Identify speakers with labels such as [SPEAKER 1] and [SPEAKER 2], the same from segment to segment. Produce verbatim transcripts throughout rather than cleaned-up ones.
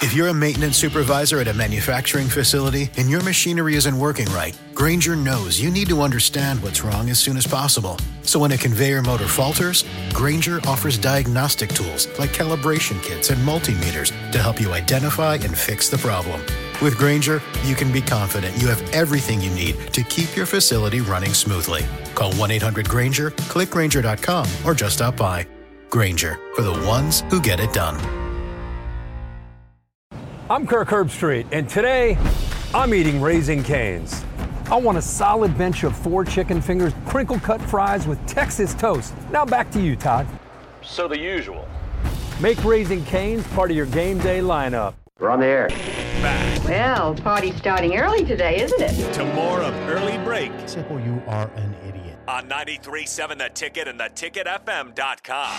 [SPEAKER 1] If you're a maintenance supervisor at a manufacturing facility and your machinery isn't working right, Grainger knows you need to understand what's wrong as soon as possible. So when a conveyor motor falters, Grainger offers diagnostic tools like calibration kits and multimeters to help you identify and fix the problem. With Grainger, you can be confident you have everything you need to keep your facility running smoothly. Call one eight hundred Grainger, click Grainger dot com, or just stop by. Grainger, for the ones who get it done.
[SPEAKER 2] I'm Kirk Herbstreit, and today I'm eating Raising Cane's. I want a solid bench of four chicken fingers, crinkle-cut fries with Texas toast. Now back to you, Todd.
[SPEAKER 3] So the usual.
[SPEAKER 2] Make Raising Cane's part of your game day lineup.
[SPEAKER 4] We're on the air.
[SPEAKER 5] Back.
[SPEAKER 6] Well, party's starting early today, isn't it?
[SPEAKER 5] To more of Early Break.
[SPEAKER 7] Simple, you are an idiot.
[SPEAKER 5] On ninety-three point seven The Ticket and the ticket f m dot com.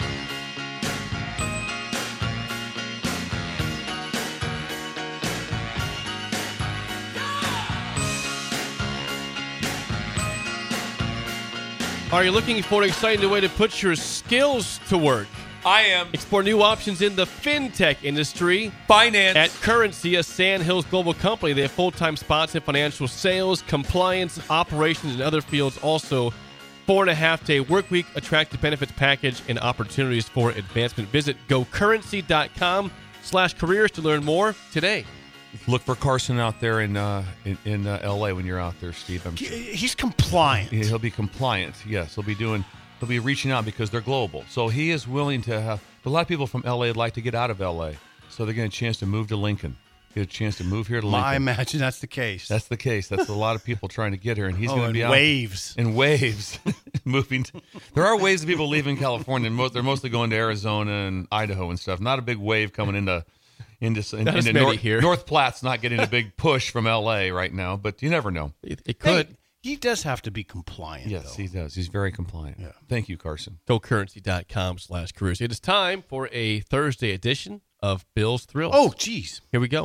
[SPEAKER 8] Are you looking for an exciting way to put your skills to work?
[SPEAKER 9] I am.
[SPEAKER 8] Explore new options in the fintech industry.
[SPEAKER 9] Finance.
[SPEAKER 8] At Currency, a Sand Hills global company. They have full-time spots in financial sales, compliance, operations, and other fields. Also, four and a half day work week, attractive benefits package, and opportunities for advancement. Visit gocurrency.com slash careers to learn more today.
[SPEAKER 9] Look for Carson out there in uh, in, in uh, L A when you're out there, Steve. I'm sure.
[SPEAKER 7] He's compliant.
[SPEAKER 9] He'll be compliant. Yes, he'll be doing. He'll be reaching out because they're global. So he is willing to have. A lot of people from L A would like to get out of L A, so they're getting a chance to move to Lincoln. Get a chance to move here to Lincoln.
[SPEAKER 7] I imagine that's the case.
[SPEAKER 9] That's the case. That's a lot of people trying to get here, and he's
[SPEAKER 7] oh,
[SPEAKER 9] going to be out
[SPEAKER 7] waves
[SPEAKER 9] in waves, moving. To, there are waves of people leaving California. And most, they're mostly going to Arizona and Idaho and stuff. Not a big wave coming into. Into, in, into North,
[SPEAKER 8] here.
[SPEAKER 9] North Platte's not getting a big push from L A right now, but you never know.
[SPEAKER 8] It, it could.
[SPEAKER 7] Hey, he does have to be compliant.
[SPEAKER 9] Yes,
[SPEAKER 7] though.
[SPEAKER 9] he does. He's very compliant.
[SPEAKER 7] Yeah.
[SPEAKER 9] Thank you, Carson.
[SPEAKER 8] GoCurrency.com slash careers. It is time for a Thursday edition of Bill's Thrills.
[SPEAKER 7] Oh, geez.
[SPEAKER 8] Here we go.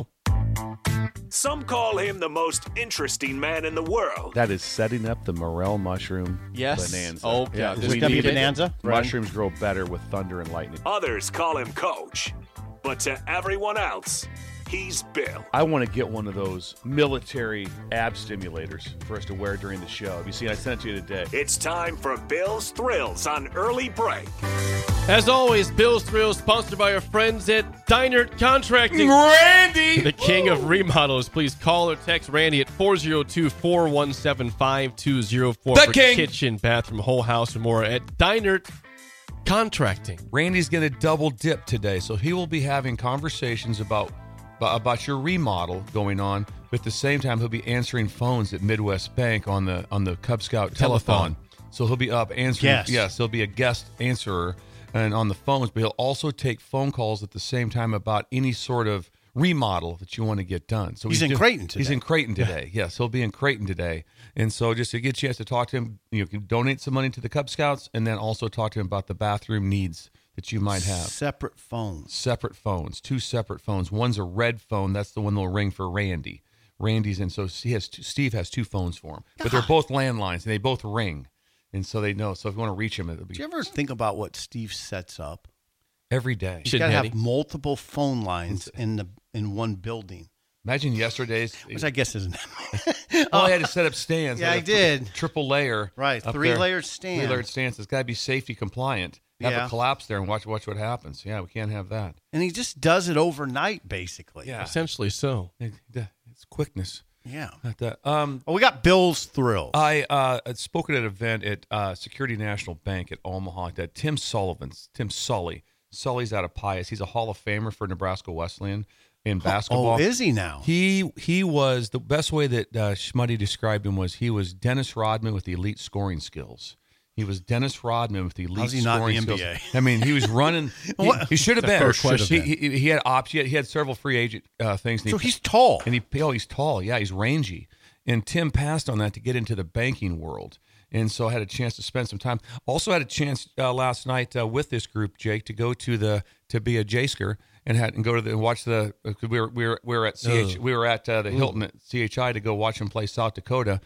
[SPEAKER 5] Some call him the most interesting man in the world.
[SPEAKER 10] That is setting up the morel mushroom
[SPEAKER 8] yes.
[SPEAKER 10] bonanza.
[SPEAKER 8] Oh,
[SPEAKER 10] yeah.
[SPEAKER 7] Is this going to be bonanza?
[SPEAKER 10] Mushrooms grow better with thunder and lightning.
[SPEAKER 5] Others call him Coach. But to everyone else, he's Bill.
[SPEAKER 10] I want to get one of those military ab stimulators for us to wear during the show. Have you seen? I sent it to you today.
[SPEAKER 5] It's time for Bill's Thrills on Early Break.
[SPEAKER 8] As always, Bill's Thrills sponsored by our friends at Deinert Contracting.
[SPEAKER 9] Randy!
[SPEAKER 8] The king of remodels. Please call or text Randy at four oh two, four one seven, five two oh four
[SPEAKER 9] the
[SPEAKER 8] for
[SPEAKER 9] king.
[SPEAKER 8] kitchen, bathroom, whole house, and more at Deinert Contracting.
[SPEAKER 9] Randy's going to double dip today, so he will be having conversations about about your remodel going on. But at the same time, he'll be answering phones at Midwest Bank on the on the Cub Scout telethon. So he'll be up answering.
[SPEAKER 7] Yes.
[SPEAKER 9] yes, he'll be a guest answerer and on the phones. But he'll also take phone calls at the same time about any sort of remodel that you want to get done. So
[SPEAKER 7] he's, he's in
[SPEAKER 9] doing,
[SPEAKER 7] Creighton today.
[SPEAKER 9] He's in Creighton today. Yeah. Yes, he'll be in Creighton today. And so just to get a chance to talk to him, you can donate some money to the Cub Scouts and then also talk to him about the bathroom needs that you might have.
[SPEAKER 7] Separate phones.
[SPEAKER 9] Separate phones. Two separate phones. One's a red phone. That's the one that'll ring for Randy. Randy's in. So he has two, Steve has two phones for him. But they're both landlines, and they both ring. And so they know. So if you want to reach him, it'll be.
[SPEAKER 7] Do you ever think about what Steve sets up?
[SPEAKER 9] Every day.
[SPEAKER 7] He's got to have multiple phone lines in the in one building.
[SPEAKER 9] Imagine yesterday's.
[SPEAKER 7] Which I guess isn't.
[SPEAKER 9] Well, I had to set up stands.
[SPEAKER 7] Yeah, I, I did.
[SPEAKER 9] Triple layer.
[SPEAKER 7] Right, three layered stands.
[SPEAKER 9] Three layered stands. It's got to be safety compliant. Have
[SPEAKER 7] yeah.
[SPEAKER 9] a collapse there and watch watch what happens. Yeah, we can't have that.
[SPEAKER 7] And he just does it overnight, basically.
[SPEAKER 9] Yeah,
[SPEAKER 8] essentially so.
[SPEAKER 9] It's quickness.
[SPEAKER 7] Yeah.
[SPEAKER 9] That, um,
[SPEAKER 7] well, we got Bill's Thrills.
[SPEAKER 9] I uh, had spoken at an event at uh, Security National Bank at Omaha. That Tim Sullivan's, Tim Sully. Sully's out of Pius. He's a Hall of Famer for Nebraska Wesleyan in basketball.
[SPEAKER 7] Oh, is he now?
[SPEAKER 9] He he was, the best way that uh, Schmuddy described him was he was Dennis Rodman with elite scoring skills. He was Dennis Rodman with the elite
[SPEAKER 7] How's he
[SPEAKER 9] scoring
[SPEAKER 7] not in the
[SPEAKER 9] skills.
[SPEAKER 7] N B A?
[SPEAKER 9] I mean, he was running. He, he should have been.
[SPEAKER 8] Should have
[SPEAKER 9] he,
[SPEAKER 8] been.
[SPEAKER 9] he, he had ops. He had, he had several free agent uh, things. And
[SPEAKER 7] so
[SPEAKER 9] he,
[SPEAKER 7] he's tall.
[SPEAKER 9] And he oh, he's tall. Yeah, he's rangy. And Tim passed on that to get into the banking world. And so I had a chance to spend some time. Also had a chance uh, last night uh, with this group, Jake, to go to the to be a J-sker and had and go to the and watch the. Uh, we were we were we were at C H, we were at uh, the Hilton at C H I to go watch him play South Dakota.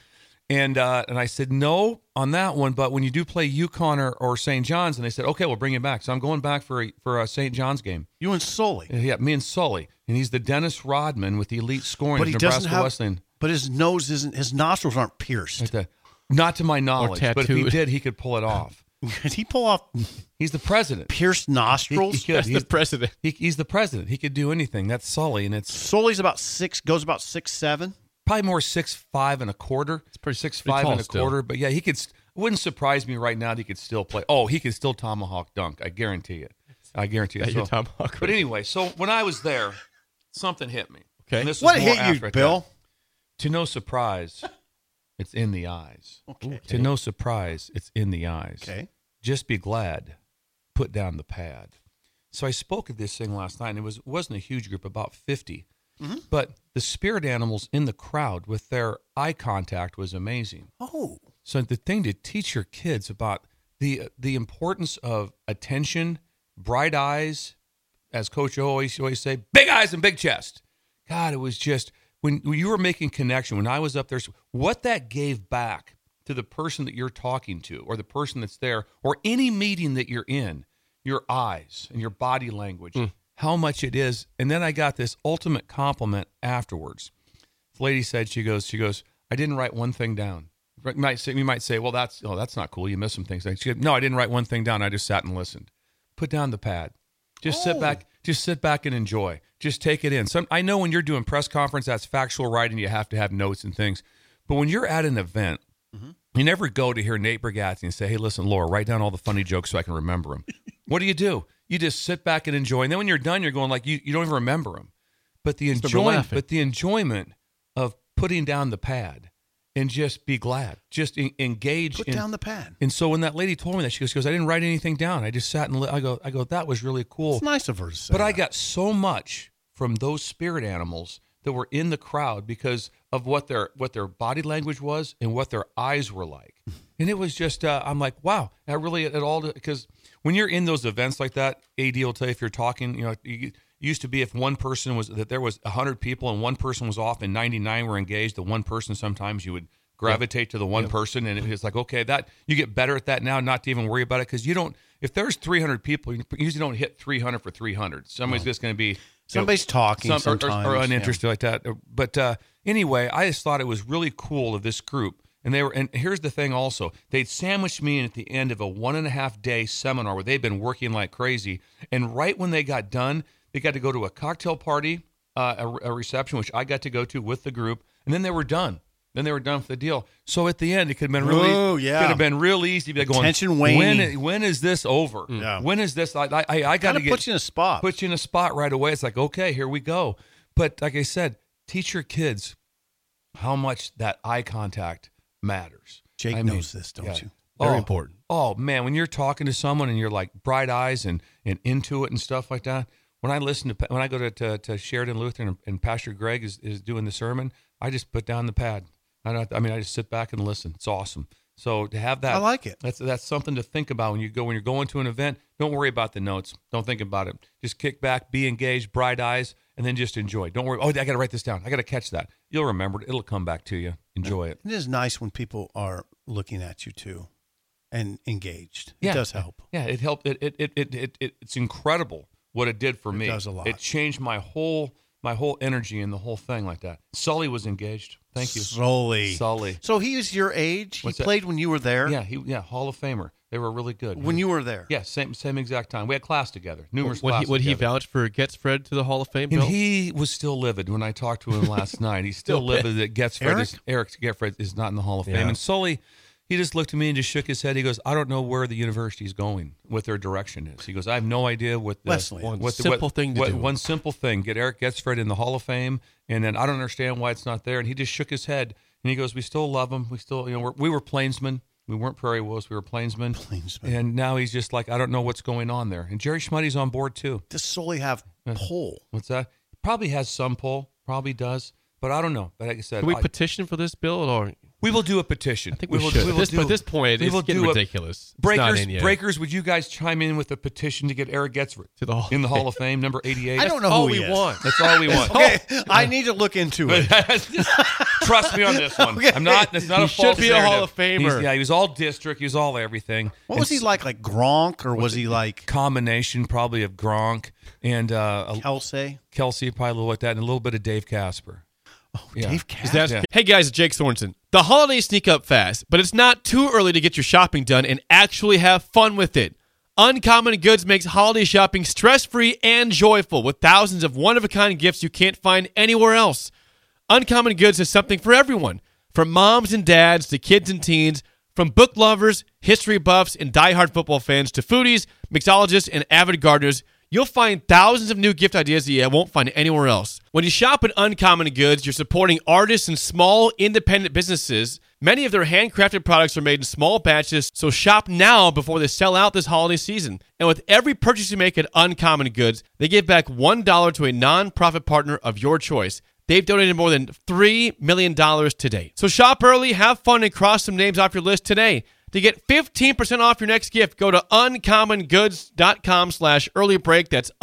[SPEAKER 9] And uh, and I said, no on that one, but when you do play UConn or, or Saint John's, and they said, okay, we'll bring him back. So I'm going back for a, for a Saint John's game.
[SPEAKER 7] You and Sully.
[SPEAKER 9] Yeah, me and Sully. And he's the Dennis Rodman with the elite scoring
[SPEAKER 7] But
[SPEAKER 9] of
[SPEAKER 7] he
[SPEAKER 9] Nebraska
[SPEAKER 7] doesn't have.
[SPEAKER 9] Wesleyan.
[SPEAKER 7] But his nose isn't. His nostrils aren't pierced.
[SPEAKER 9] Like that. Not to my knowledge, but if he
[SPEAKER 8] tattooed.
[SPEAKER 9] did, he could pull it off.
[SPEAKER 7] Could he pull off
[SPEAKER 9] He's the president.
[SPEAKER 7] pierced
[SPEAKER 9] He,
[SPEAKER 7] nostrils?
[SPEAKER 9] he could.
[SPEAKER 8] That's the
[SPEAKER 9] He's,
[SPEAKER 8] president.
[SPEAKER 9] he, he's the president. He could do anything. That's Sully, and it's
[SPEAKER 7] Sully's about six. Goes about six seven.
[SPEAKER 9] probably more six five and a quarter. It's
[SPEAKER 8] pretty-
[SPEAKER 9] six
[SPEAKER 8] pretty
[SPEAKER 9] five
[SPEAKER 8] tall
[SPEAKER 9] and a
[SPEAKER 8] still.
[SPEAKER 9] quarter. But yeah, he could. It wouldn't surprise me right now that he could still play. Oh, he could still tomahawk dunk. I guarantee it. I guarantee it.
[SPEAKER 8] That your tomahawk
[SPEAKER 9] But
[SPEAKER 8] right?
[SPEAKER 9] anyway, so when I was there, something hit me.
[SPEAKER 8] Okay.
[SPEAKER 9] And this was
[SPEAKER 7] What
[SPEAKER 9] more
[SPEAKER 7] hit you,
[SPEAKER 9] after I
[SPEAKER 7] Bill?
[SPEAKER 9] got- To no surprise, it's in the eyes.
[SPEAKER 7] Okay.
[SPEAKER 9] To no surprise, it's in the eyes.
[SPEAKER 7] Okay.
[SPEAKER 9] Just be glad. Put down the pad. So I spoke at this thing last night, and it was wasn't a huge group, about fifty.
[SPEAKER 7] Mm-hmm.
[SPEAKER 9] But the spirit animals in the crowd with their eye contact was amazing.
[SPEAKER 7] Oh.
[SPEAKER 9] So the thing to teach your kids about the the importance of attention, bright eyes, as Coach O always always say, big eyes and big chest. God, it was just when, when you were making connection. When I was up there, what that gave back to the person that you're talking to, or the person that's there, or any meeting that you're in, your eyes and your body language,
[SPEAKER 8] Mm.
[SPEAKER 9] how much it is. And then I got this ultimate compliment afterwards. The lady said, she goes, she goes, I didn't write one thing down. You might say, you might say, well, that's, oh, that's not cool. You missed some things. She said, no, I didn't write one thing down. I just sat and listened. Put down the pad. Just sit back. Just sit back and enjoy. Just take it in. Some, I know when you're doing press conference, that's factual writing. You have to have notes and things. But when you're at an event, mm-hmm. you never go to hear Nate Bargatze and say, hey, listen, Laura, write down all the funny jokes so I can remember them. What do you do? You just sit back and enjoy. And then when you're done, you're going like, you, you don't even remember them. But the
[SPEAKER 8] Start
[SPEAKER 9] enjoyment,
[SPEAKER 8] laughing.
[SPEAKER 9] but the enjoyment of putting down the pad and just be glad, just en- engage.
[SPEAKER 7] Put
[SPEAKER 9] in,
[SPEAKER 7] down the pad.
[SPEAKER 9] And so when that lady told me that, she goes, she goes, I didn't write anything down. I just sat and li- I go, I go, that was really cool.
[SPEAKER 7] It's nice of her to say.
[SPEAKER 9] But I
[SPEAKER 7] that.
[SPEAKER 9] got so much from those spirit animals that were in the crowd because of what their what their body language was and what their eyes were like. And it was just, uh, I'm like, wow, I really at all, because when you're in those events like that, A D will tell you if you're talking, you know, you, used to be if one person was, that there was one hundred people and one person was off and ninety-nine were engaged, the one person, sometimes you would gravitate to the one person, and it's like, okay, that you get better at that now, not to even worry about it, because you don't, if there's three hundred people, you usually don't hit three hundred for three hundred. Somebody's just going to be,
[SPEAKER 7] Somebody's talking
[SPEAKER 9] some, or,
[SPEAKER 7] sometimes.
[SPEAKER 9] or, or
[SPEAKER 7] yeah.
[SPEAKER 9] uninterested like that. But uh, anyway, I just thought it was really cool of this group. And they were, and here's the thing also, they'd sandwiched me in at the end of a one and a half day seminar where they'd been working like crazy. And right when they got done, they got to go to a cocktail party, uh, a, a reception, which I got to go to with the group. And then they were done. Then they were done for the deal. So at the end, it could have been really,
[SPEAKER 7] Oh, yeah.
[SPEAKER 9] could have been real easy. Be going,
[SPEAKER 7] Tension
[SPEAKER 9] when,
[SPEAKER 7] waning.
[SPEAKER 9] when is this over?
[SPEAKER 7] Yeah.
[SPEAKER 9] When is this? I, I, I got
[SPEAKER 7] Kind
[SPEAKER 9] to
[SPEAKER 7] of
[SPEAKER 9] get
[SPEAKER 7] puts you in a spot.
[SPEAKER 9] put you in a spot right away. It's like, okay, here we go. But like I said, teach your kids how much that eye contact matters.
[SPEAKER 7] Jake
[SPEAKER 9] I mean,
[SPEAKER 7] knows this, don't
[SPEAKER 9] yeah.
[SPEAKER 7] you?
[SPEAKER 8] Very
[SPEAKER 9] Oh,
[SPEAKER 8] important.
[SPEAKER 9] Oh man, when you're talking to someone and you're like bright eyes and, and into it and stuff like that. When I listen to when I go to to, to Sheridan Lutheran and, and Pastor Greg is, is doing the sermon, I just put down the pad. I don't. I mean, I just sit back and listen. It's awesome. So to have that,
[SPEAKER 7] I like it.
[SPEAKER 9] That's that's something to think about when you go when you're going to an event. Don't worry about the notes. Don't think about it. Just kick back, be engaged, bright eyes, and then just enjoy. Don't worry. Oh, I got to write this down. I got to catch that. You'll remember it. It'll come back to you. Enjoy it.
[SPEAKER 7] It is nice when people are looking at you too and engaged. It
[SPEAKER 9] Yeah.
[SPEAKER 7] does help.
[SPEAKER 9] Yeah, it helped. It it it it, it, it it's incredible what it did for
[SPEAKER 7] It
[SPEAKER 9] me.
[SPEAKER 7] does a lot.
[SPEAKER 9] It changed my whole my whole energy and the whole thing like that. Sully was engaged. Thank you,
[SPEAKER 7] Sully.
[SPEAKER 9] Sully.
[SPEAKER 7] So he was your age.
[SPEAKER 9] What's
[SPEAKER 7] he
[SPEAKER 9] that?
[SPEAKER 7] played when you were there.
[SPEAKER 9] Yeah, he yeah Hall of Famer. They were really good.
[SPEAKER 7] When you were there.
[SPEAKER 9] yeah, same same exact time. We had class together, numerous
[SPEAKER 8] Would he,
[SPEAKER 9] classes
[SPEAKER 8] would he
[SPEAKER 9] together.
[SPEAKER 8] vouch for Gets Fred to the Hall of Fame,
[SPEAKER 9] And
[SPEAKER 8] Bill?
[SPEAKER 9] he was still livid when I talked to him last night. He's still,
[SPEAKER 8] Still
[SPEAKER 9] livid that Getfred
[SPEAKER 7] Eric?
[SPEAKER 9] is Eric Getfred is not in the Hall of Fame.
[SPEAKER 8] Yeah.
[SPEAKER 9] And Sully, he just looked at me and just shook his head. He goes, "I don't know where the university is going, what their direction is." He goes, "I have no idea what the
[SPEAKER 7] Wesleyan.
[SPEAKER 8] One
[SPEAKER 9] what the,
[SPEAKER 8] simple
[SPEAKER 9] what,
[SPEAKER 8] thing to
[SPEAKER 9] what,
[SPEAKER 8] do.
[SPEAKER 9] One simple thing: get Eric Getfred in the Hall of Fame, and then I don't understand why it's not there." And he just shook his head and he goes, "We still love him. We still, you know, we're, we were Plainsmen." We weren't Prairie Wolves. We were Plainsmen.
[SPEAKER 7] Plainsmen.
[SPEAKER 9] And now he's just like, I don't know what's going on there. And Jerry Schmuddy's on board too.
[SPEAKER 7] Does Sully have pull?
[SPEAKER 9] What's that? Probably has some pull. Probably does. But I don't know. But like I said,
[SPEAKER 8] Can we
[SPEAKER 9] I-
[SPEAKER 8] petition for this bill, or
[SPEAKER 9] We will do a petition.
[SPEAKER 8] I think we,
[SPEAKER 9] will,
[SPEAKER 8] should.
[SPEAKER 9] we
[SPEAKER 8] At
[SPEAKER 9] will
[SPEAKER 8] this,
[SPEAKER 9] do,
[SPEAKER 8] but at this point,
[SPEAKER 9] we
[SPEAKER 8] it's
[SPEAKER 9] will
[SPEAKER 8] getting
[SPEAKER 9] do a-
[SPEAKER 8] ridiculous. It's not
[SPEAKER 9] Breakers,
[SPEAKER 8] in yet.
[SPEAKER 9] breakers, would you guys chime in with a petition to get Eric Getzford
[SPEAKER 8] To the Hall
[SPEAKER 9] in the
[SPEAKER 8] of
[SPEAKER 9] Hall of Fame, number eighty-eight?
[SPEAKER 7] I don't know
[SPEAKER 8] all
[SPEAKER 7] who he
[SPEAKER 8] we
[SPEAKER 7] is.
[SPEAKER 8] want.
[SPEAKER 9] That's all we want.
[SPEAKER 7] Okay, I need to look into it.
[SPEAKER 9] Just trust me on this one.
[SPEAKER 7] Okay.
[SPEAKER 9] I'm not. It's not
[SPEAKER 8] He
[SPEAKER 9] a
[SPEAKER 8] should
[SPEAKER 9] false
[SPEAKER 8] be a
[SPEAKER 9] narrative.
[SPEAKER 8] Hall of Famer.
[SPEAKER 9] He's- yeah, he was all district. He was all everything.
[SPEAKER 7] What was
[SPEAKER 9] And
[SPEAKER 7] he like? Like Gronk, or was he like
[SPEAKER 9] Combination probably of Gronk and uh, a-
[SPEAKER 7] Kelsey?
[SPEAKER 9] Kelsey, probably a little like that, and a little bit of Dave Casper.
[SPEAKER 7] Oh,
[SPEAKER 9] Yeah.
[SPEAKER 7] Dave
[SPEAKER 8] Is
[SPEAKER 7] Casper.
[SPEAKER 8] that-
[SPEAKER 9] Yeah.
[SPEAKER 8] Hey guys, it's Jake Sorensen. The holidays sneak up fast, but it's not too early to get your shopping done and actually have fun with it. Uncommon Goods makes holiday shopping stress-free and joyful with thousands of one-of-a-kind gifts you can't find anywhere else. Uncommon Goods has something for everyone, from moms and dads to kids and teens, from book lovers, history buffs, and diehard football fans to foodies, mixologists, and avid gardeners. You'll find thousands of new gift ideas that you won't find anywhere else. When you shop at Uncommon Goods, you're supporting artists and small independent businesses. Many of their handcrafted products are made in small batches, so shop now before they sell out this holiday season. And with every purchase you make at Uncommon Goods, they give back one dollar to a non-profit partner of your choice. They've donated more than three million dollars to date. So shop early, have fun, and cross some names off your list today. To get fifteen percent off your next gift, go to uncommongoods.com slash early break. That's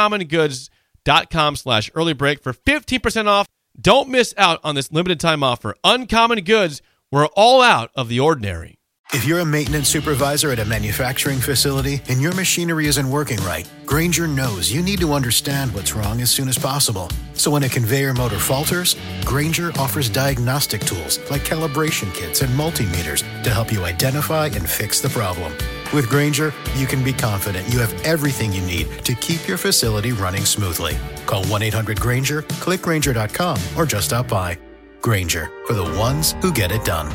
[SPEAKER 8] uncommongoods.com slash early break for fifteen percent off. Don't miss out on this limited time offer. Uncommon Goods, we're all out of the ordinary.
[SPEAKER 1] If you're a maintenance supervisor at a manufacturing facility and your machinery isn't working right, Grainger knows you need to understand what's wrong as soon as possible. So when a conveyor motor falters, Grainger offers diagnostic tools like calibration kits and multimeters to help you identify and fix the problem. With Grainger, you can be confident you have everything you need to keep your facility running smoothly. Call one eight hundred Grainger, click Grainger dot com, or just stop by. Grainger, for the ones who get it done.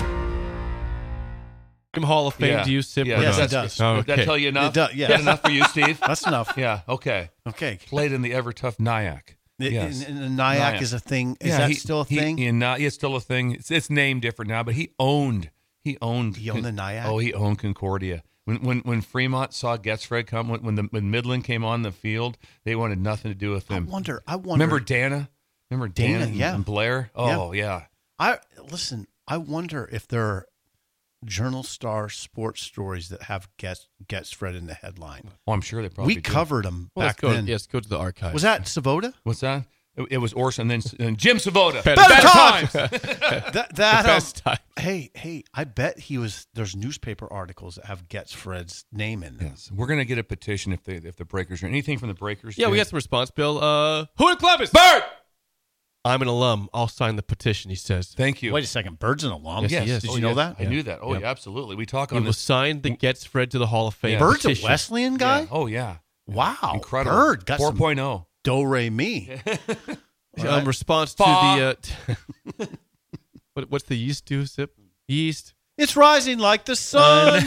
[SPEAKER 8] Hall of Fame,
[SPEAKER 9] Yeah.
[SPEAKER 8] do you sip
[SPEAKER 9] Yeah,
[SPEAKER 8] or
[SPEAKER 7] Yes,
[SPEAKER 8] not?
[SPEAKER 7] it does.
[SPEAKER 8] Oh,
[SPEAKER 9] Did that
[SPEAKER 8] okay.
[SPEAKER 9] tell you enough?
[SPEAKER 7] It does, yes.
[SPEAKER 9] Is that enough for you, Steve?
[SPEAKER 7] That's enough.
[SPEAKER 9] Yeah. Okay.
[SPEAKER 7] Okay.
[SPEAKER 9] Played in the ever tough Nyack.
[SPEAKER 7] Yes.
[SPEAKER 9] Yes.
[SPEAKER 7] And, and the Nyack
[SPEAKER 9] Nyack.
[SPEAKER 7] is a thing. Is
[SPEAKER 9] Yeah,
[SPEAKER 7] that
[SPEAKER 9] he-
[SPEAKER 7] still a
[SPEAKER 9] he-
[SPEAKER 7] thing?
[SPEAKER 9] in, uh, yeah, it's still a thing. It's, it's named different now, but he owned. He owned.
[SPEAKER 7] He owned the Nyack?
[SPEAKER 9] Oh, he owned Concordia. When when when Fremont saw Getzfred come, when when, the, when Midland came on the field, they wanted nothing to do with
[SPEAKER 7] I
[SPEAKER 9] him.
[SPEAKER 7] wonder. I wonder.
[SPEAKER 9] Remember Dana? Remember Dana?
[SPEAKER 7] Dana,
[SPEAKER 9] and-
[SPEAKER 7] yeah.
[SPEAKER 9] and Blair? Oh yeah.
[SPEAKER 7] I listen. I wonder if there are Journal Star sports stories that have Getz Getzfred in the headline.
[SPEAKER 9] Oh, I'm sure they probably
[SPEAKER 7] We
[SPEAKER 9] do.
[SPEAKER 7] covered them
[SPEAKER 8] Well, let's
[SPEAKER 7] back
[SPEAKER 8] go,
[SPEAKER 7] then.
[SPEAKER 8] yes, go to the archives.
[SPEAKER 7] Was that Savoda?
[SPEAKER 9] What's that? It, it was Orson, then and Jim Savoda.
[SPEAKER 8] Better-
[SPEAKER 7] Better
[SPEAKER 8] times.
[SPEAKER 7] That that
[SPEAKER 8] The best
[SPEAKER 7] um,
[SPEAKER 8] time.
[SPEAKER 7] Hey hey, I bet he was. There's newspaper articles that have Getzfred's name in them.
[SPEAKER 9] Yes, we're gonna get a petition if they if the Breakers are anything from the Breakers.
[SPEAKER 8] Yeah, we
[SPEAKER 9] Jay?
[SPEAKER 8] got some response, Bill. Uh, who in Clevis? Bird! I'm an alum. I'll sign the petition, he says.
[SPEAKER 9] Thank you.
[SPEAKER 7] Wait a second, Bird's an alum.
[SPEAKER 8] Yes, he is.
[SPEAKER 7] Did
[SPEAKER 9] Oh,
[SPEAKER 7] you know
[SPEAKER 9] yeah.
[SPEAKER 7] that?
[SPEAKER 9] I
[SPEAKER 8] Yeah.
[SPEAKER 9] knew that. Oh,
[SPEAKER 8] Yep.
[SPEAKER 9] yeah, absolutely. We talk
[SPEAKER 8] He
[SPEAKER 9] on
[SPEAKER 8] will
[SPEAKER 9] this.
[SPEAKER 8] sign the Gets Fred to the Hall of Fame.
[SPEAKER 9] Yeah.
[SPEAKER 7] Bird's a
[SPEAKER 8] petition.
[SPEAKER 7] Wesleyan guy.
[SPEAKER 9] Yeah. Oh yeah.
[SPEAKER 7] Wow,
[SPEAKER 9] Incredible.
[SPEAKER 7] Bird got some
[SPEAKER 9] 4.0.
[SPEAKER 7] do re mi.
[SPEAKER 8] Um, response to
[SPEAKER 9] Fa.
[SPEAKER 8] the. Uh, what, what's the yeast do, Sip? Yeast.
[SPEAKER 7] It's rising like the sun.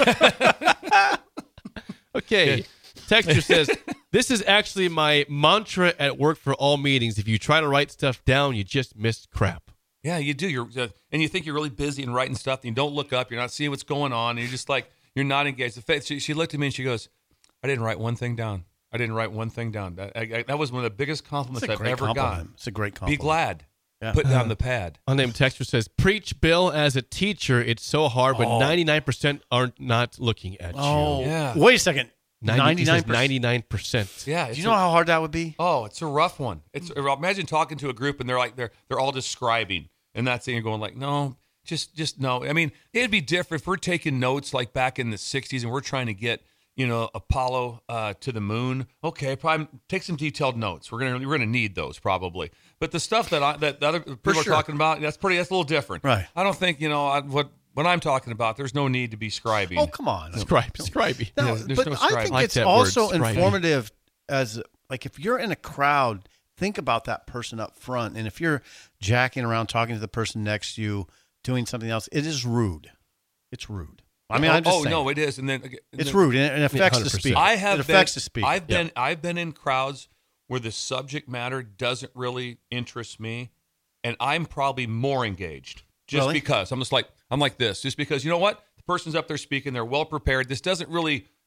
[SPEAKER 8] Okay. Texture says, this is actually my mantra at work for all meetings. If you try to write stuff down, you just miss crap.
[SPEAKER 9] Yeah, you do. You're uh, and you think you're really busy and writing stuff, and you don't look up. You're not seeing what's going on, and you're just like you're not engaged. The fact, she, she looked at me and she goes, "I didn't write one thing down. I didn't write one thing down." That, I, I, that was one of the biggest compliments
[SPEAKER 7] It's a
[SPEAKER 9] I've
[SPEAKER 7] great
[SPEAKER 9] ever
[SPEAKER 7] compliment.
[SPEAKER 9] gotten.
[SPEAKER 7] It's a great
[SPEAKER 9] Be
[SPEAKER 7] compliment.
[SPEAKER 9] glad.
[SPEAKER 7] Yeah.
[SPEAKER 9] Put down the pad.
[SPEAKER 8] Unnamed Texture says, preach, Bill, as a teacher. It's so hard, but
[SPEAKER 9] Oh.
[SPEAKER 8] ninety-nine percent aren't not looking at
[SPEAKER 7] Oh,
[SPEAKER 8] you.
[SPEAKER 9] Yeah.
[SPEAKER 7] wait a second.
[SPEAKER 8] ninety, he says
[SPEAKER 7] ninety-nine percent.
[SPEAKER 8] ninety-nine percent.
[SPEAKER 9] Yeah.
[SPEAKER 7] Do
[SPEAKER 9] it's
[SPEAKER 7] you know
[SPEAKER 9] a-
[SPEAKER 7] how hard that would be?
[SPEAKER 9] Oh, it's a rough one. It's imagine talking to a group and they're like they're they're all describing, and that's it. You're going like, no, just just no. I mean, it'd be different if we're taking notes like back in the sixties and we're trying to get you know Apollo uh, to the moon. Okay, probably take some detailed notes. We're gonna we're gonna need those probably. But the stuff that I that the other people
[SPEAKER 7] sure.
[SPEAKER 9] are talking about, that's pretty. That's a little different.
[SPEAKER 7] Right.
[SPEAKER 9] I don't think you know I, what what I'm talking about. There's no need to be scribing.
[SPEAKER 7] Oh, come on.
[SPEAKER 8] Scribe, scribey.
[SPEAKER 7] No,
[SPEAKER 9] Yeah, there's
[SPEAKER 7] but
[SPEAKER 9] no
[SPEAKER 7] I
[SPEAKER 9] scribe.
[SPEAKER 7] think
[SPEAKER 8] Like
[SPEAKER 7] it's
[SPEAKER 8] that word,
[SPEAKER 7] also
[SPEAKER 8] scribe.
[SPEAKER 7] informative as like if you're in a crowd, think about that person up front, and if you're jacking around talking to the person next to you, doing something else, it is rude. It's rude. I mean,
[SPEAKER 9] oh,
[SPEAKER 7] I'm just
[SPEAKER 9] oh
[SPEAKER 7] saying.
[SPEAKER 9] no, it is, and then and
[SPEAKER 7] it's
[SPEAKER 9] then-
[SPEAKER 7] rude, and it affects the
[SPEAKER 8] one hundred percent.
[SPEAKER 7] speaker.
[SPEAKER 9] I have
[SPEAKER 7] it
[SPEAKER 9] been,
[SPEAKER 7] affects the speaker.
[SPEAKER 9] I've been I've been in crowds where the subject matter doesn't really interest me, and I'm probably more engaged just
[SPEAKER 7] Really?
[SPEAKER 9] because I'm just like I'm like this, just because you know what the person's up there speaking, they're well prepared. This doesn't really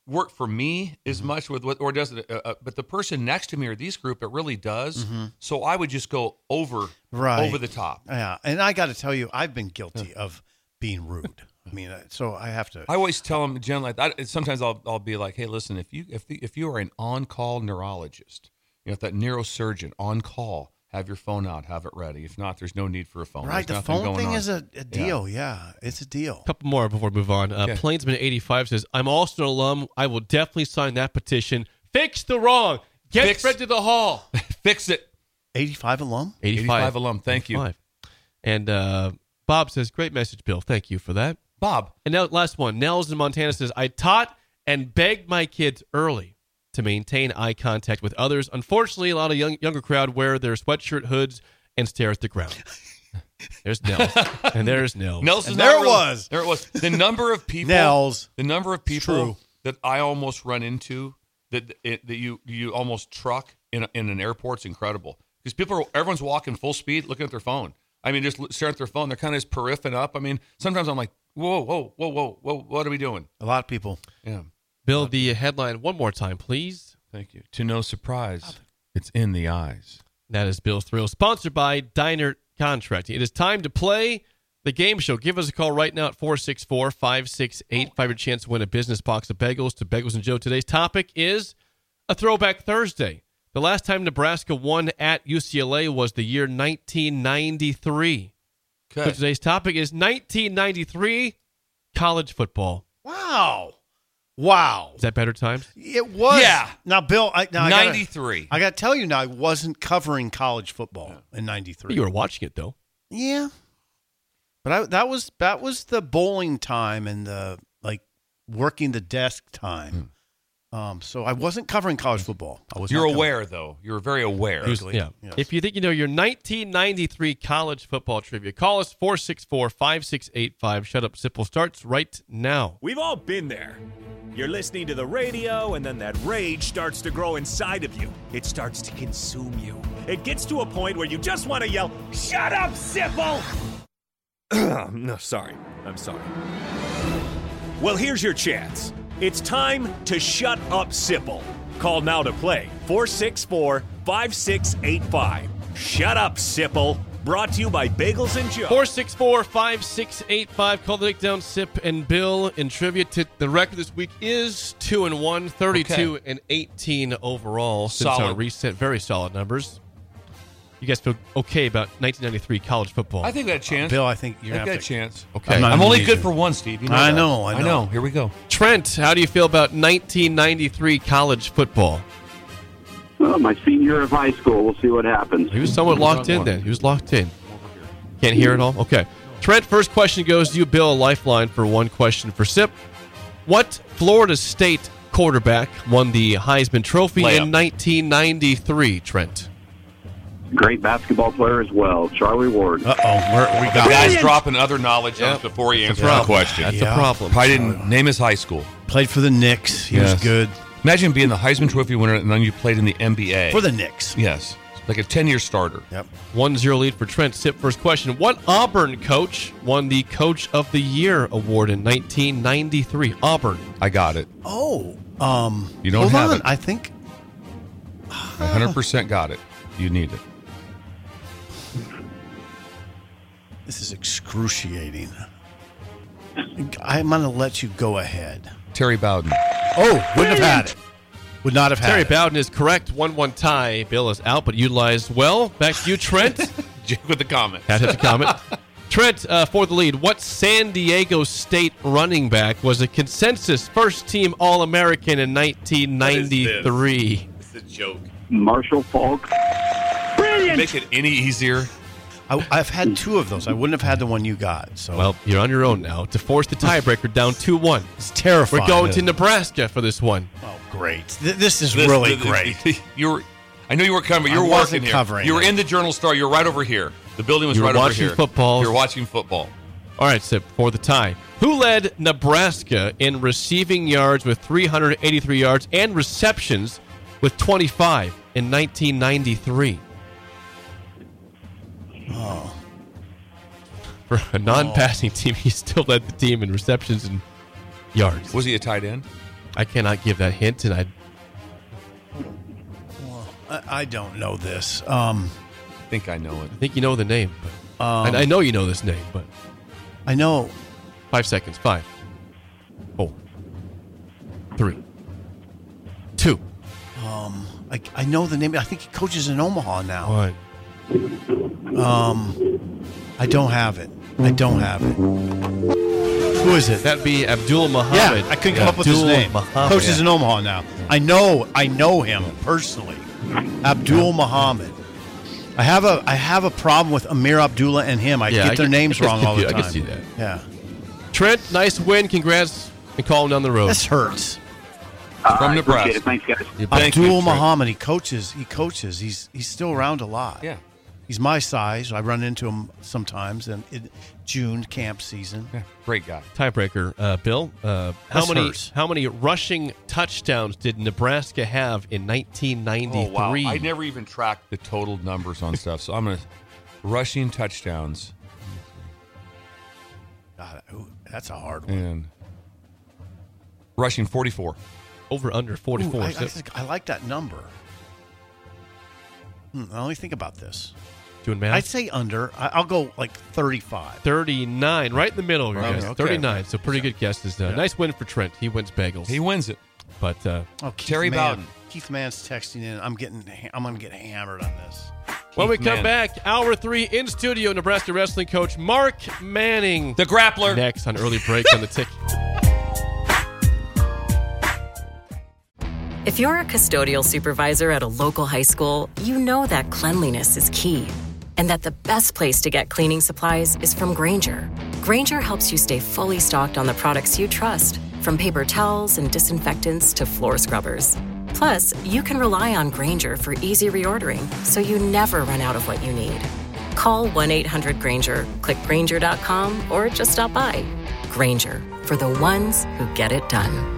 [SPEAKER 9] work for me as much with what, or does it? Uh, uh, but the person next to me or these group, it really does.
[SPEAKER 7] Mm-hmm.
[SPEAKER 9] So I would just go over,
[SPEAKER 7] Right.
[SPEAKER 9] over the top.
[SPEAKER 7] Yeah, and I got to tell you, I've been guilty of being rude. I mean, uh, so I have to.
[SPEAKER 9] I always tell them generally. I, sometimes I'll I'll be like, hey, listen, if you if the, if you are an on call neurologist, you know, if that neurosurgeon on call, have your phone out, have it ready. If not, there's no need for a phone.
[SPEAKER 7] Right,
[SPEAKER 9] There's
[SPEAKER 7] the
[SPEAKER 9] nothing
[SPEAKER 7] phone
[SPEAKER 9] going
[SPEAKER 7] thing
[SPEAKER 9] on.
[SPEAKER 7] is a, a deal. Yeah. yeah, it's a deal.
[SPEAKER 8] couple more before we move on. Uh,
[SPEAKER 9] Okay.
[SPEAKER 8] Plainsman eighty-five says, I'm also an alum. I will definitely sign that petition. Fix the wrong. Get
[SPEAKER 9] Fix-
[SPEAKER 8] Fred to the hall.
[SPEAKER 9] Fix it.
[SPEAKER 7] eighty-five alum?
[SPEAKER 9] eighty-five alum. Thank you.
[SPEAKER 8] eighty-five. And uh, Bob says, great message, Bill. Thank you for that.
[SPEAKER 9] Bob.
[SPEAKER 8] And now, last one. Nels in Montana says, I taught and begged my kids early to maintain eye contact with others. Unfortunately, a lot of young, younger crowd wear their sweatshirt hoods and stare at the ground. There's Nels. And there's Nels.
[SPEAKER 9] Nels is
[SPEAKER 7] And
[SPEAKER 9] not
[SPEAKER 7] there it
[SPEAKER 9] really-
[SPEAKER 7] was.
[SPEAKER 9] There it was. The number of people.
[SPEAKER 7] Nels.
[SPEAKER 9] The number of people
[SPEAKER 7] true.
[SPEAKER 9] that I almost run into that it, that you you almost truck in in an airport's incredible because people are everyone's walking full speed looking at their phone. I mean, just staring at their phone. They're kind of just periffing up. I mean, sometimes I'm like, whoa, whoa, whoa, whoa, whoa, what are we doing?
[SPEAKER 7] A lot of people.
[SPEAKER 9] Yeah.
[SPEAKER 8] Bill, the headline one more time, please.
[SPEAKER 9] Thank you. To no surprise, it's in the eyes.
[SPEAKER 8] That is Bill's Thrill, sponsored by Diner Contracting. It is time to play the game show. Give us a call right now at four six four, five six eight five. Your chance to win a business box of bagels to Bagels and Joe. Today's topic is a Throwback Thursday. The last time Nebraska won at U C L A was the year nineteen ninety-three. So
[SPEAKER 9] Okay.
[SPEAKER 8] today's topic is nineteen ninety-three college football.
[SPEAKER 7] Wow. Wow.
[SPEAKER 8] Is that better times?
[SPEAKER 7] It was.
[SPEAKER 9] Yeah.
[SPEAKER 7] Now, Bill, I, now I gotta-
[SPEAKER 9] ninety-three.
[SPEAKER 7] I got to tell you now, I wasn't covering college football in ninety-three.
[SPEAKER 8] You were watching it, though.
[SPEAKER 7] Yeah. But I, that was that was the bowling time and the like working the desk time. Um, so I wasn't covering college football. I was.
[SPEAKER 9] You're
[SPEAKER 7] not covering-
[SPEAKER 9] aware, though. You're very aware.
[SPEAKER 8] Here's-
[SPEAKER 7] Vaguely,
[SPEAKER 8] yeah.
[SPEAKER 7] yes.
[SPEAKER 8] If you think you know your nineteen ninety-three college football trivia, call us four six four, five six eight five. Shut Up Simple starts right now.
[SPEAKER 5] We've all been there. You're listening to the radio, and then that rage starts to grow inside of you. It starts to consume you. It gets to a point where you just want to yell, "Shut up, Sipple!" No, sorry. I'm sorry. Well, here's your chance. It's time to shut up, Sipple. Call now to play. four six four, five six eight five. Shut up, Sipple. Brought to you by Bagels and Joe.
[SPEAKER 8] four six four, five six eight five. Call the Nick Down, Sip, and Bill. In trivia, t- the record this week is two and one, thirty-two
[SPEAKER 9] Okay.
[SPEAKER 8] and eighteen overall. Since
[SPEAKER 9] Solid.
[SPEAKER 8] our reset, very solid numbers. You guys feel okay about nineteen ninety-three college football?
[SPEAKER 9] I think that chance.
[SPEAKER 7] Bill, I think you're
[SPEAKER 9] I
[SPEAKER 7] gonna
[SPEAKER 9] got
[SPEAKER 7] have
[SPEAKER 9] a
[SPEAKER 7] to.
[SPEAKER 9] chance.
[SPEAKER 8] Okay.
[SPEAKER 7] I'm not
[SPEAKER 9] I'm only
[SPEAKER 7] amazing.
[SPEAKER 9] good for one, Steve. You know
[SPEAKER 7] I
[SPEAKER 9] that.
[SPEAKER 7] know, I know.
[SPEAKER 9] Here we go.
[SPEAKER 8] Trent, how do you feel about nineteen ninety-three college football?
[SPEAKER 3] Well, my senior year of high school. We'll see what happens.
[SPEAKER 8] He was somewhat locked in then. He was locked in. Can't hear it all? Okay. Trent, first question goes to you. Bill, a lifeline for one question for Sip. What Florida State quarterback won the Heisman Trophy
[SPEAKER 9] Layup.
[SPEAKER 8] in nineteen ninety-three, Trent?
[SPEAKER 3] Great basketball player as well, Charlie Ward.
[SPEAKER 7] Uh oh, we
[SPEAKER 9] The
[SPEAKER 7] got
[SPEAKER 9] guy's
[SPEAKER 7] it.
[SPEAKER 9] dropping other knowledge on
[SPEAKER 8] Yep.
[SPEAKER 9] us before he
[SPEAKER 8] That's
[SPEAKER 9] answers
[SPEAKER 8] the
[SPEAKER 9] the
[SPEAKER 8] problem.
[SPEAKER 9] question.
[SPEAKER 8] That's
[SPEAKER 7] Yeah.
[SPEAKER 8] the problem.
[SPEAKER 9] Probably didn't name his high school.
[SPEAKER 7] Played for the Knicks. He
[SPEAKER 9] Yes.
[SPEAKER 7] was good
[SPEAKER 9] Imagine being the Heisman Trophy winner and then you played in the N B A.
[SPEAKER 7] for the Knicks.
[SPEAKER 9] Yes. Like a ten-year starter.
[SPEAKER 7] Yep.
[SPEAKER 8] one zero lead for Trent. Sip, first question. What Auburn coach won the Coach of the Year award in nineteen ninety-three? Auburn.
[SPEAKER 9] I got it.
[SPEAKER 7] Oh, um,
[SPEAKER 9] You don't
[SPEAKER 7] hold
[SPEAKER 9] have
[SPEAKER 7] on.
[SPEAKER 9] it.
[SPEAKER 7] I think
[SPEAKER 9] one hundred percent got it. You need it.
[SPEAKER 7] this is excruciating. I'm going to let you go ahead.
[SPEAKER 9] Terry Bowden.
[SPEAKER 7] Oh, wouldn't have had it. Would not have had
[SPEAKER 8] Terry
[SPEAKER 7] it.
[SPEAKER 8] Bowden is correct. one one tie. Bill is out, but utilized well. Back to you, Trent.
[SPEAKER 9] Jake with the comment.
[SPEAKER 8] Had to comment. Trent, uh, for the lead. What San Diego State running back was a consensus first-team All-American in nineteen ninety-three?
[SPEAKER 9] It's a joke.
[SPEAKER 3] Marshall Falk.
[SPEAKER 9] Make it any easier.
[SPEAKER 7] I, I've had two of those. I wouldn't have had the one you got. So
[SPEAKER 8] Well, you're on your own now to force the tiebreaker down two one.
[SPEAKER 7] it's terrifying.
[SPEAKER 8] We're going to Nebraska for this one.
[SPEAKER 7] Oh, great! Th- This is
[SPEAKER 9] This-
[SPEAKER 7] really
[SPEAKER 9] this-
[SPEAKER 7] great.
[SPEAKER 9] You were, I know you were covering, but you
[SPEAKER 7] I
[SPEAKER 9] were
[SPEAKER 7] wasn't
[SPEAKER 9] working here.
[SPEAKER 7] covering
[SPEAKER 9] You were
[SPEAKER 7] it.
[SPEAKER 9] in the Journal Star. You were right over here. The building was
[SPEAKER 8] You were
[SPEAKER 9] right over
[SPEAKER 8] watching
[SPEAKER 9] here.
[SPEAKER 8] football.
[SPEAKER 9] You were watching football.
[SPEAKER 8] All right, Sip, for the tie. Who led Nebraska in receiving yards with three hundred eighty-three yards and receptions with twenty-five in nineteen ninety-three?
[SPEAKER 7] Oh,
[SPEAKER 8] For a non-passing team, he still led the team in receptions and yards.
[SPEAKER 9] Was he a tight end?
[SPEAKER 8] I cannot give that hint, and I
[SPEAKER 7] I, I don't know this. Um,
[SPEAKER 9] I think I know it.
[SPEAKER 8] I think you know the name. But
[SPEAKER 7] um,
[SPEAKER 8] I, I know you know this name, but
[SPEAKER 7] I know.
[SPEAKER 8] Five seconds. Five, four, three, two.
[SPEAKER 7] Um, I, I know the name. I think he coaches in Omaha now.
[SPEAKER 8] One.
[SPEAKER 7] Um, I don't have it. I don't have it. Who is it?
[SPEAKER 8] That'd be Abdul Muhammad.
[SPEAKER 7] Yeah, I couldn't come
[SPEAKER 8] Yeah,
[SPEAKER 7] up with his
[SPEAKER 8] Abdul
[SPEAKER 7] name.
[SPEAKER 8] Muhammad.
[SPEAKER 7] Coaches
[SPEAKER 8] Yeah.
[SPEAKER 7] in Omaha now. I know. I know him personally. Abdul Muhammad. I have a I have a problem with Amir Abdullah and him. I
[SPEAKER 8] Yeah,
[SPEAKER 7] get
[SPEAKER 8] I
[SPEAKER 7] their
[SPEAKER 8] can-
[SPEAKER 7] names
[SPEAKER 8] I can
[SPEAKER 7] wrong all the
[SPEAKER 8] confuse-
[SPEAKER 7] time.
[SPEAKER 8] I can see that.
[SPEAKER 7] Yeah.
[SPEAKER 8] Trent, nice win. Congrats, and call him down the road.
[SPEAKER 7] This hurts.
[SPEAKER 3] Uh,
[SPEAKER 9] From
[SPEAKER 3] I
[SPEAKER 9] Nebraska.
[SPEAKER 3] appreciate it. Thanks, guys.
[SPEAKER 9] Yeah, thank you,
[SPEAKER 7] Abdul
[SPEAKER 9] Trent.
[SPEAKER 7] Muhammad. He coaches. He coaches. He's he's still around a lot.
[SPEAKER 9] Yeah.
[SPEAKER 7] He's my size. I run into him sometimes in, in June camp season.
[SPEAKER 9] Yeah, great guy.
[SPEAKER 8] Tiebreaker, uh, Bill. Uh, how
[SPEAKER 7] This
[SPEAKER 8] many
[SPEAKER 7] hurts.
[SPEAKER 8] how many rushing touchdowns did Nebraska have in nineteen ninety-three?
[SPEAKER 9] Oh, wow. I never even tracked the total numbers on stuff, so I'm going to rushing touchdowns.
[SPEAKER 7] God, ooh, that's a hard one.
[SPEAKER 9] And rushing forty-four.
[SPEAKER 8] Over under forty-four.
[SPEAKER 7] Ooh, I, I,
[SPEAKER 8] So-
[SPEAKER 7] think- I like that number. Hmm, I only think about this.
[SPEAKER 8] Doing math.
[SPEAKER 7] I'd say under. I, I'll go like thirty-five.
[SPEAKER 8] thirty-nine, right in the middle,
[SPEAKER 7] Right,
[SPEAKER 8] guys.
[SPEAKER 7] okay.
[SPEAKER 8] thirty-nine. So pretty good guesses. Uh,
[SPEAKER 7] Yeah.
[SPEAKER 8] Nice win for Trent. He wins bagels.
[SPEAKER 9] He wins it.
[SPEAKER 8] But uh,
[SPEAKER 7] Oh, Keith
[SPEAKER 9] Terry
[SPEAKER 7] Mann.
[SPEAKER 9] Bowden.
[SPEAKER 7] Keith Mann's texting in. I'm getting. I'm going to get hammered on this.
[SPEAKER 8] when we
[SPEAKER 9] Keith
[SPEAKER 8] come
[SPEAKER 9] Mann.
[SPEAKER 8] back, hour three in studio, Nebraska wrestling coach Mark Manning.
[SPEAKER 9] The grappler.
[SPEAKER 8] Next on early break on the tick.
[SPEAKER 4] If you're a custodial supervisor at a local high school, you know that cleanliness is key and that the best place to get cleaning supplies is from Grainger. Grainger helps you stay fully stocked on the products you trust, from paper towels and disinfectants to floor scrubbers. Plus, you can rely on Grainger for easy reordering, so you never run out of what you need. Call one eight hundred Grainger, click Grainger dot com, or just stop by. Grainger, for the ones who get it done.